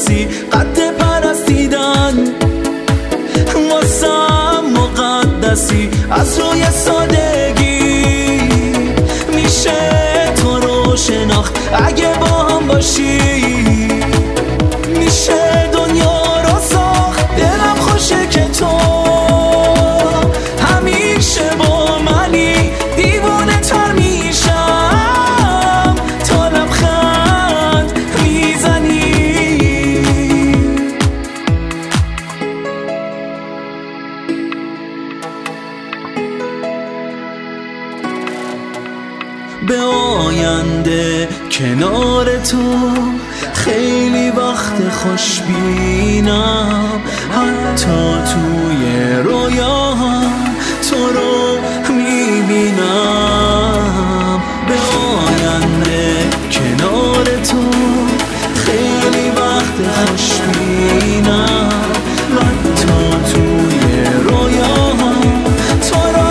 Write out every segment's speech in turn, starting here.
مقدسی، قد پرستیدن واسم مقدسی. از روی سادگی میشه تو رو شناخت، اگه با هم باشی میشه دنیا رو ساخت. دلم خوشه که تو همیشه با منی، دیوونه تر میشم تا لبخند میزنی. به آینده کنار تو خیلی وقت خوشبینم، حتی توی رویاهم تو رو میبینم. به آینده کنار تو خیلی وقت خوشبینم، حتی توی رویاهم تو رو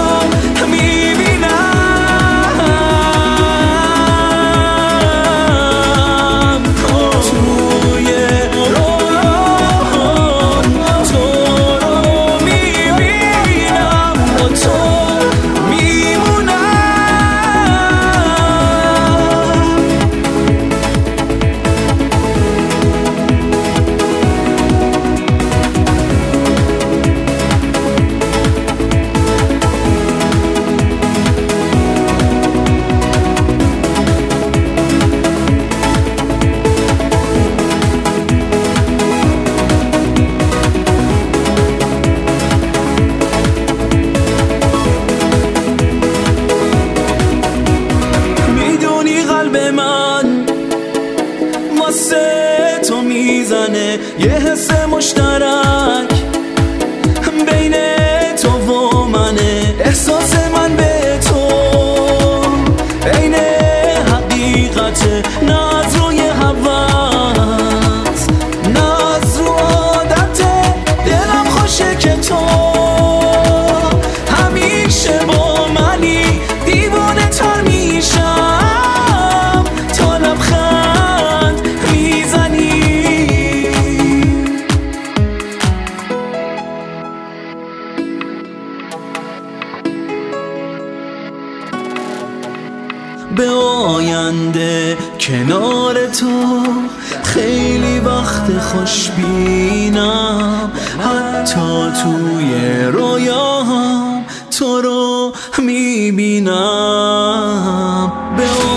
تو میزنه یه حس مشترک بین تو و منه. احساس من به تو عین حقیقته، نه از روی هوس نه از رو عادته. دلم خوشه که تو همیشه با منی، دیوانه تر میشم تا لبخند میزنی. به آینده کنار تو خیلی وقت خوشبینم، حتی توی رویاهم تو رو میبینم.